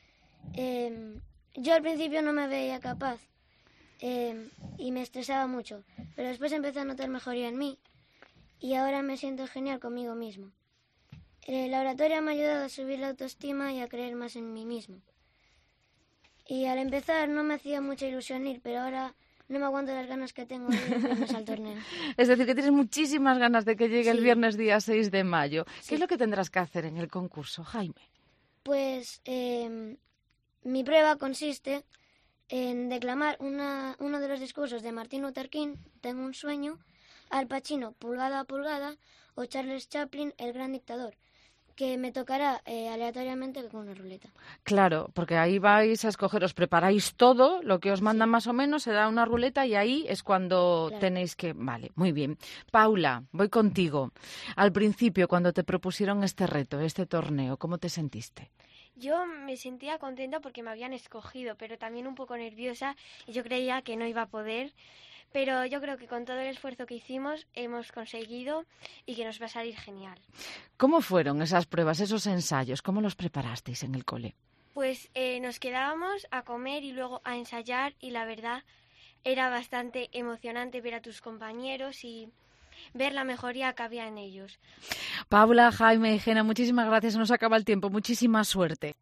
Yo al principio no me veía capaz y me estresaba mucho, pero después empecé a notar mejoría en mí y ahora me siento genial conmigo mismo. La oratoria me ha ayudado a subir la autoestima y a creer más en mí mismo. Y al empezar no me hacía mucha ilusión ir, pero ahora no me aguanto las ganas que tengo de ir el viernes al torneo.
Es decir, que tienes muchísimas ganas de que llegue el viernes día 6 de mayo. ¿Qué es lo que tendrás que hacer en el concurso, Jaime?
Pues mi prueba consiste en declamar uno de los discursos de Martin Luther King, Tengo un sueño, Al Pacino, Pulgada a Pulgada, o Charles Chaplin, El gran dictador, que me tocará aleatoriamente con una ruleta.
Claro, porque ahí vais a escoger, os preparáis todo, lo que os mandan más o menos, se da una ruleta y ahí es cuando tenéis que... Vale, muy bien. Paula, voy contigo. Al principio, cuando te propusieron este reto, este torneo, ¿cómo te sentiste?
Yo me sentía contenta porque me habían escogido, pero también un poco nerviosa y yo creía que no iba a poder. Pero yo creo que con todo el esfuerzo que hicimos hemos conseguido y que nos va a salir genial.
¿Cómo fueron esas pruebas, esos ensayos? ¿Cómo los preparasteis en el cole?
Pues nos quedábamos a comer y luego a ensayar y la verdad era bastante emocionante ver a tus compañeros y ver la mejoría que había en ellos.
Paula, Jaime y Gena, muchísimas gracias. Nos acaba el tiempo. Muchísima suerte.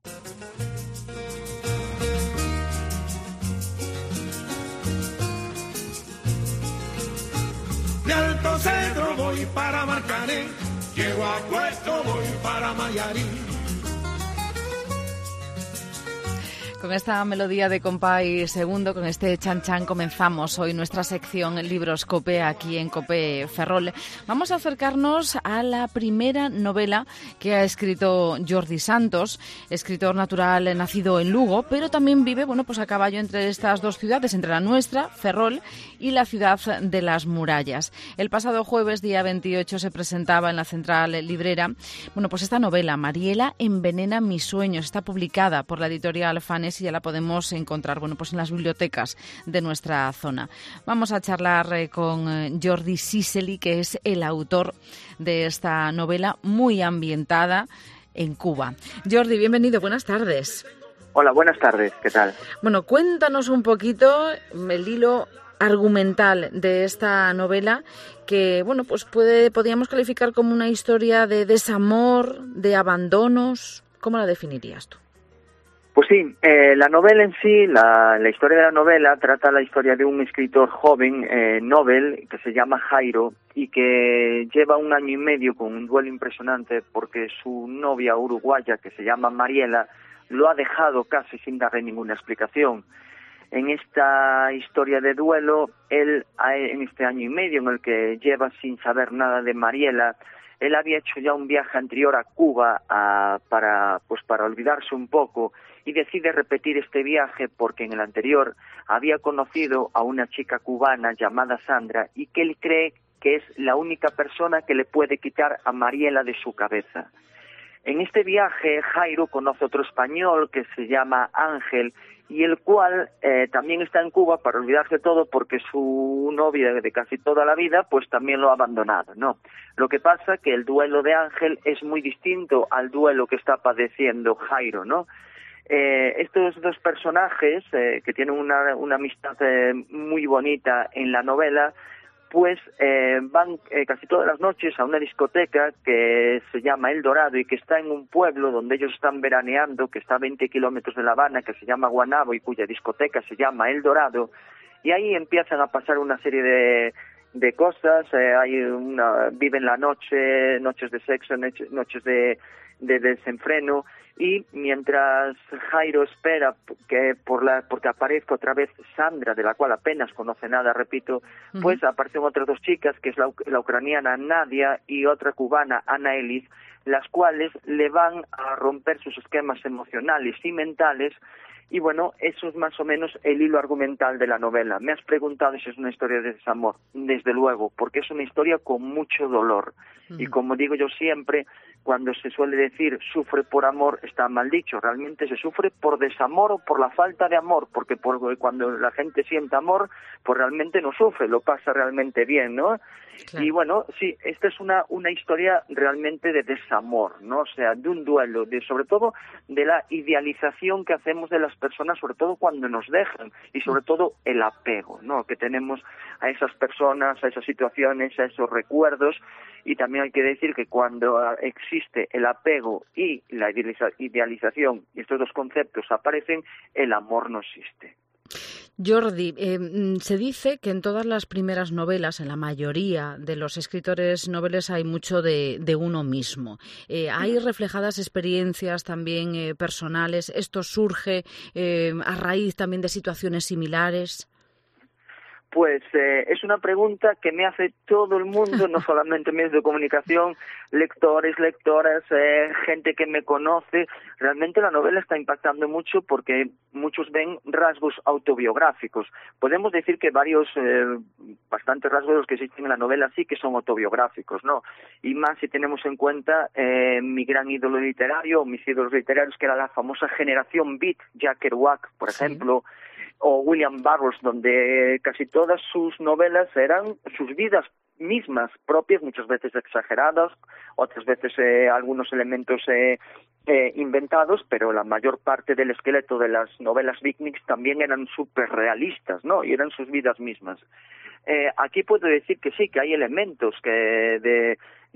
De Alto Cedro voy para Marcané, llego a Puerto, voy para Mayarín.
Con esta melodía de Compay Segundo, con este chan chan, comenzamos hoy nuestra sección Libros Cope aquí en Cope Ferrol. Vamos a acercarnos a la primera novela que ha escrito Jordi Santos, escritor natural nacido en Lugo, pero también vive, pues a caballo entre estas dos ciudades, entre la nuestra, Ferrol, y la ciudad de las murallas. El pasado jueves, día 28, se presentaba en la Central Librera, pues esta novela, Mariela envenena mis sueños, está publicada por la editorial Fanes y ya la podemos encontrar en las bibliotecas de nuestra zona. Vamos a charlar con Jordi Siseli, que es el autor de esta novela muy ambientada en Cuba. Jordi, bienvenido, buenas tardes.
Hola, buenas tardes, ¿qué tal?
Cuéntanos un poquito el hilo argumental de esta novela que, podríamos calificar como una historia de desamor, de abandonos. ¿Cómo la definirías tú?
Pues sí, la novela en sí, la historia de la novela trata la historia de un escritor joven, Nobel, que se llama Jairo y que lleva 1 año y medio con un duelo impresionante porque su novia uruguaya, que se llama Mariela, lo ha dejado casi sin darle ninguna explicación. En esta historia de duelo, él, en este año y medio en el que lleva sin saber nada de Mariela, él había hecho ya un viaje anterior a Cuba para olvidarse un poco y decide repetir este viaje porque en el anterior había conocido a una chica cubana llamada Sandra y que él cree que es la única persona que le puede quitar a Mariela de su cabeza. En este viaje Jairo conoce a otro español que se llama Ángel y el cual también está en Cuba para olvidarse de todo porque su novia de casi toda la vida pues también lo ha abandonado, ¿no? Lo que pasa que el duelo de Ángel es muy distinto al duelo que está padeciendo Jairo, ¿no? Estos dos personajes que tienen una amistad muy bonita en la novela pues van casi todas las noches a una discoteca que se llama El Dorado y que está en un pueblo donde ellos están veraneando, que está a 20 kilómetros de La Habana, que se llama Guanabo y cuya discoteca se llama El Dorado, y ahí empiezan a pasar una serie de cosas, viven la noche, noches de sexo, noches de desenfreno, y mientras Jairo espera porque aparezca otra vez Sandra, de la cual apenas conoce nada, repito, pues aparecen otras dos chicas, que es la ucraniana Nadia y otra cubana, Ana Elis, las cuales le van a romper sus esquemas emocionales y mentales. Y eso es más o menos el hilo argumental de la novela. Me has preguntado si es una historia de desamor. Desde luego, porque es una historia con mucho dolor. Y como digo yo siempre, cuando se suele decir sufre por amor, está mal dicho. Realmente se sufre por desamor o por la falta de amor, porque cuando la gente siente amor, pues realmente no sufre, lo pasa realmente bien, ¿no? Claro. Y sí, esta es una historia realmente de desamor, ¿no? O sea, de un duelo, sobre todo de la idealización que hacemos de las personas, sobre todo cuando nos dejan, y sobre todo el apego, ¿no? Que tenemos a esas personas, a esas situaciones, a esos recuerdos. Y también hay que decir que cuando existe el apego y la idealización, y estos dos conceptos aparecen, el amor no existe.
Jordi, se dice que en todas las primeras novelas, en la mayoría de los escritores noveles, hay mucho de uno mismo. ¿Hay reflejadas experiencias también personales? ¿Esto surge a raíz también de situaciones similares?
Pues es una pregunta que me hace todo el mundo, no solamente medios de comunicación, lectores, lectoras, gente que me conoce. Realmente la novela está impactando mucho porque muchos ven rasgos autobiográficos. Podemos decir que bastantes rasgos que existen en la novela sí que son autobiográficos, ¿no? Y más si tenemos en cuenta mi gran ídolo literario, mis ídolos literarios, que era la famosa generación Beat, Jack Kerouac, por ejemplo, o William Burroughs, donde casi todas sus novelas eran sus vidas mismas propias, muchas veces exageradas, otras veces algunos elementos inventados, pero la mayor parte del esqueleto de las novelas beatniks también eran súper realistas, ¿no? Y eran sus vidas mismas. Aquí puedo decir que sí, que hay elementos de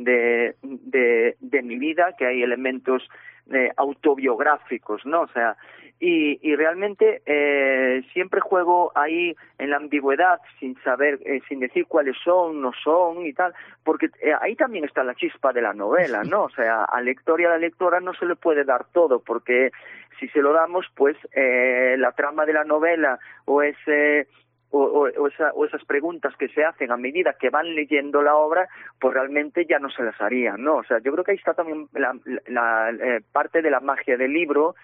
mi vida, que hay elementos autobiográficos, ¿no? O sea, y realmente siempre juego ahí en la ambigüedad, sin saber, sin decir cuáles son, no son y tal, porque ahí también está la chispa de la novela, ¿no? O sea, al lector y a la lectora no se le puede dar todo, porque si se lo damos, pues la trama de la novela o esas preguntas que se hacen a medida que van leyendo la obra, pues realmente ya no se las harían, ¿no? O sea, yo creo que ahí está también la parte de la magia del libro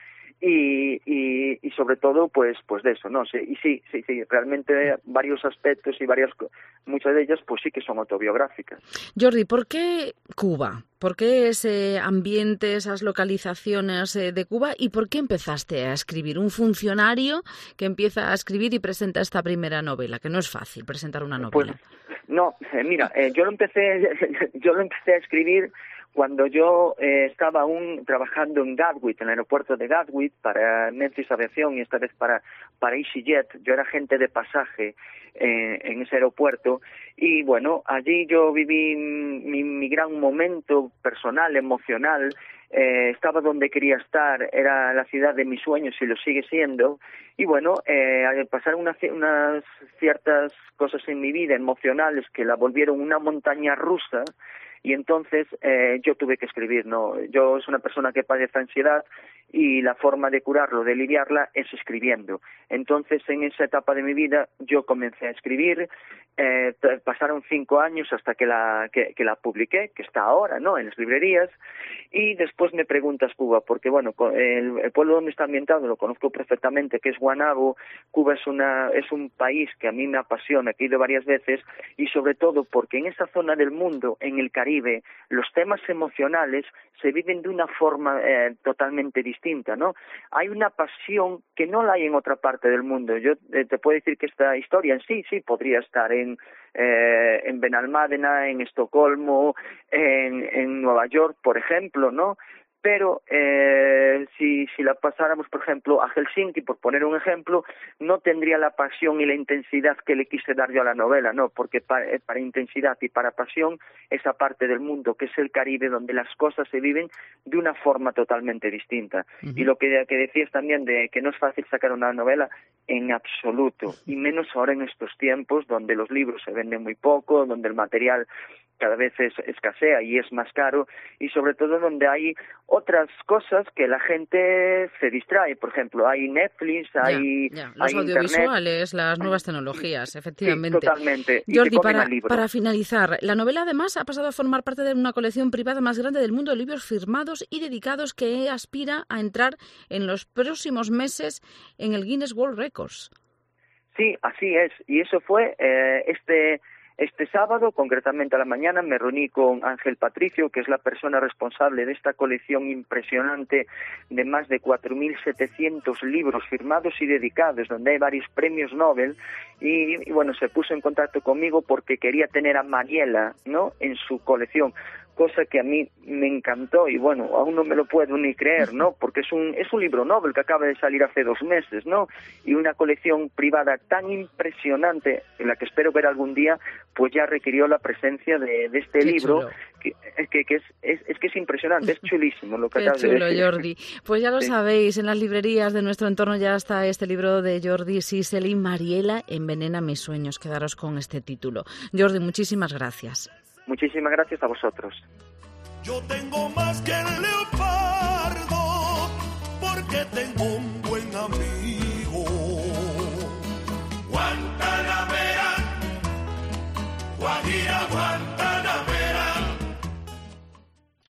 y sobre todo, pues de eso, ¿no? Sí, realmente varios aspectos y muchas de ellas, pues sí que son autobiográficas.
Jordi, ¿por qué Cuba? ¿Por qué ese ambiente, esas localizaciones de Cuba? ¿Y por qué empezaste a escribir? Un funcionario que empieza a escribir y presenta esta primera novela, que no es fácil presentar una novela.
Pues, no, mira, yo lo empecé a escribir cuando yo estaba aún trabajando en Gatwick, en el aeropuerto de Gatwick, para Memphis Aviación y esta vez para EasyJet. Yo era agente de pasaje en ese aeropuerto y bueno, allí yo viví mi gran momento personal, emocional. Estaba donde quería estar, era la ciudad de mis sueños y lo sigue siendo. Y bueno, al pasar unas ciertas cosas en mi vida emocionales que la volvieron una montaña rusa, y entonces yo tuve que escribir, ¿no? Yo soy una persona que padece ansiedad y la forma de curarlo, de aliviarla, es escribiendo. Entonces, en esa etapa de mi vida, yo comencé a escribir. Pasaron 5 años hasta que la publiqué, que está ahora, ¿no?, en las librerías. Y después me preguntas Cuba, porque bueno, el pueblo donde está ambientado lo conozco perfectamente, que es Guanabo. Cuba es un país que a mí me apasiona, que he ido varias veces, y sobre todo porque en esa zona del mundo, en el Caribe, los temas emocionales se viven de una forma totalmente distinta, ¿no? Hay una pasión que no la hay en otra parte del mundo. Yo te puedo decir que esta historia en sí podría estar en Benalmádena, en Estocolmo, en Nueva York, por ejemplo, ¿no? Pero si la pasáramos, por ejemplo, a Helsinki, por poner un ejemplo, no tendría la pasión y la intensidad que le quise dar yo a la novela, ¿no? Porque para intensidad y para pasión, esa parte del mundo que es el Caribe, donde las cosas se viven de una forma totalmente distinta. Uh-huh. Y lo que decías también de que no es fácil sacar una novela, en absoluto, y menos ahora en estos tiempos donde los libros se venden muy poco, donde el material cada vez escasea y es más caro, y sobre todo donde hay otras cosas que la gente se distrae. Por ejemplo, hay Netflix, hay
los audiovisuales,
Internet.
Las nuevas tecnologías, efectivamente.
Sí, totalmente.
Jordi, para finalizar, la novela además ha pasado a formar parte de una colección privada más grande del mundo de libros firmados y dedicados que aspira a entrar en los próximos meses en el Guinness World Records.
Sí, así es. Y eso fue este sábado, concretamente a la mañana, me reuní con Ángel Patricio, que es la persona responsable de esta colección impresionante de más de 4.700 libros firmados y dedicados, donde hay varios premios Nobel, y bueno, se puso en contacto conmigo porque quería tener a Mariela, ¿no?, en su colección, cosa que a mí me encantó y bueno, aún no me lo puedo ni creer, ¿no? Porque es un libro Nobel que acaba de salir hace 2 meses, ¿no? Y una colección privada tan impresionante, en la que espero ver algún día, pues ya requirió la presencia de este libro, que es impresionante, es chulísimo lo que acabas de decir.
Qué chulo, Jordi. Pues ya lo sabéis, en las librerías de nuestro entorno ya está este libro de Jordi Siseli, Mariela envenena mis sueños. Quedaros con este título. Jordi, muchísimas gracias.
Muchísimas gracias a vosotros.
Yo tengo más que el leopardo, porque tengo un buen amigo. Guantanamera. canta